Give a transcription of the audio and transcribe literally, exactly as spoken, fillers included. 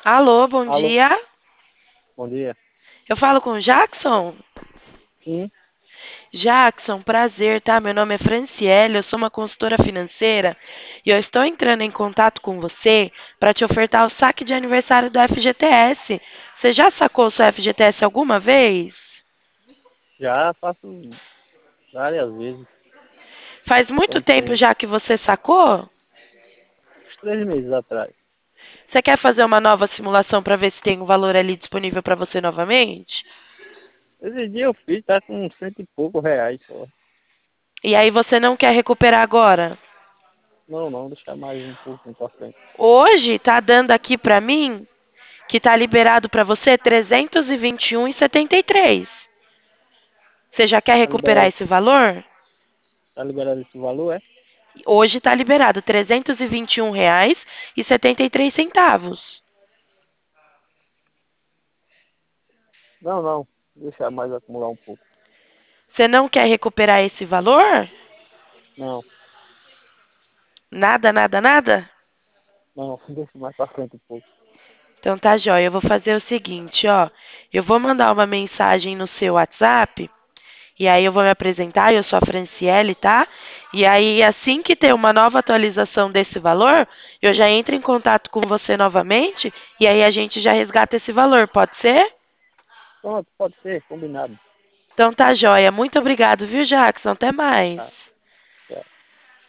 Alô, bom Alô, dia. bom dia. Eu falo com o Jackson? Sim, Jackson, prazer, tá? Meu nome é Franciele, eu sou uma consultora financeira e eu estou entrando em contato com você para te ofertar o saque de aniversário do F G T S. Você já sacou o seu F G T S alguma vez? já faço várias vezes. Faz muito Quando tempo tem já que você sacou? uns três meses atrás. Você quer fazer uma nova simulação para ver se tem um valor ali disponível para você novamente? Esse dia eu fiz, tá com cento e pouco reais só. E aí você não quer recuperar agora? Não, não, deixar mais um pouco pra frente. Hoje tá dando aqui para mim que está liberado para você trezentos e vinte e um e setenta e três. Você já quer Tá recuperar liberado, esse valor? tá liberado esse valor, é? Hoje está liberado trezentos e vinte e um reais e setenta e três centavos. Não, não, deixar mais acumular um pouco. Você não quer recuperar esse valor? Não, Nada, nada, nada? não, deixa mais pra frente um pouco. Então tá jóia, eu vou fazer o seguinte, ó. Eu vou mandar uma mensagem no seu WhatsApp e aí eu vou me apresentar, eu sou a Franciele, tá? E aí assim que ter uma nova atualização desse valor, eu já entro em contato com você novamente e aí a gente já resgata esse valor, pode ser? Pronto, pode ser, combinado. Então tá jóia. Muito obrigado, viu, Jackson? Até mais. Tá.